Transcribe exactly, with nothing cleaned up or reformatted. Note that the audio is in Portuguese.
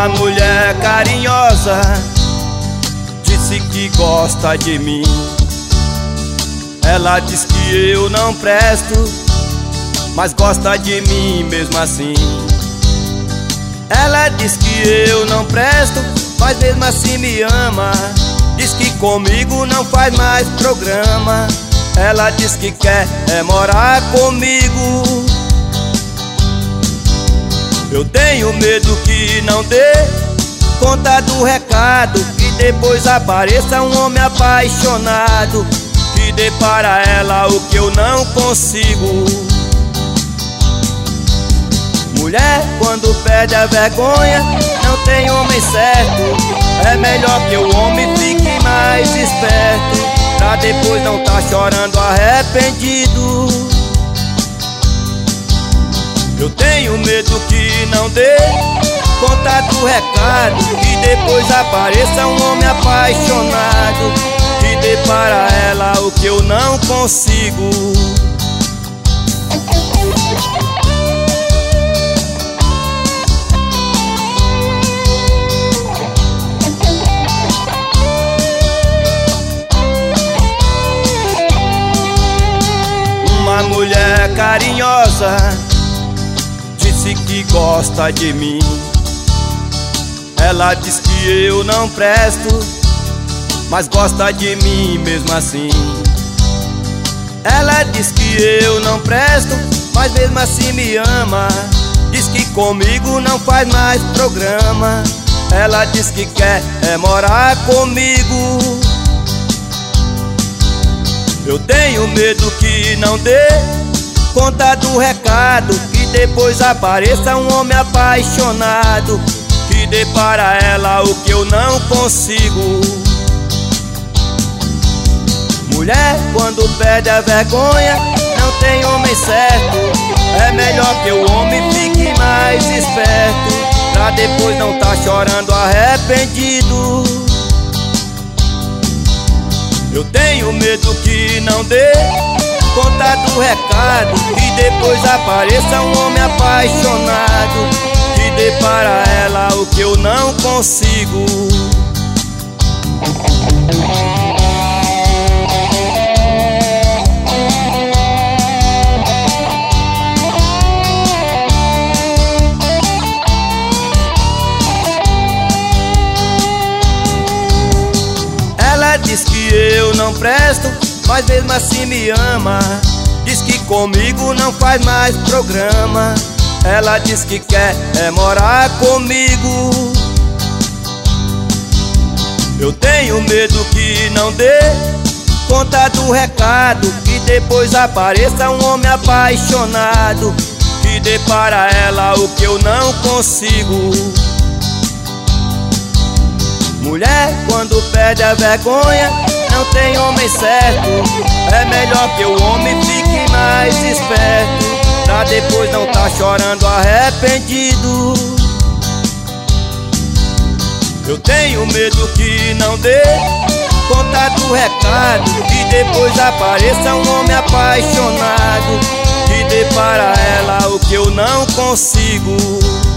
Uma mulher carinhosa disse que gosta de mim. Ela diz que eu não presto, mas gosta de mim mesmo assim. Ela diz que eu não presto, mas mesmo assim me ama. Diz que comigo não faz mais programa. Ela diz que quer é morar comigo. Eu tenho medo que não dê conta do recado, que depois apareça um homem apaixonado, que dê para ela o que eu não consigo. Mulher, quando perde a vergonha, não tem homem certo. É melhor que o homem fique mais esperto, pra depois não tá chorando arrependido. Eu tenho medo que não dê conta do recado, que depois apareça um homem apaixonado, que dê para ela o que eu não consigo. Uma mulher carinhosa disse que gosta de mim. Ela diz que eu não presto, mas gosta de mim mesmo assim. Ela diz que eu não presto, mas mesmo assim me ama. Diz que comigo não faz mais programa. Ela diz que quer é morar comigo. Eu tenho medo que não dê conta do recado, que depois apareça um homem apaixonado, que dê para ela o que eu não consigo. Mulher, quando perde a vergonha, não tem homem certo. É melhor que o homem fique mais esperto, pra depois não tá chorando arrependido. Eu tenho medo que não dê conta do recado, que depois apareça um homem apaixonado, que dê para ela o que eu não consigo. Ela diz que eu não presto, mas mesmo assim me ama. Diz que comigo não faz mais programa. Ela diz que quer é morar comigo. Eu tenho medo que não dê conta do recado, que depois apareça um homem apaixonado, que dê para ela o que eu não consigo. Mulher, quando perde a vergonha, não tem homem certo. É melhor que o homem fique mais esperto, pra depois não tá chorando arrependido. Eu tenho medo que não dê conta do recado, que depois apareça um homem apaixonado, que dê para ela o que eu não consigo.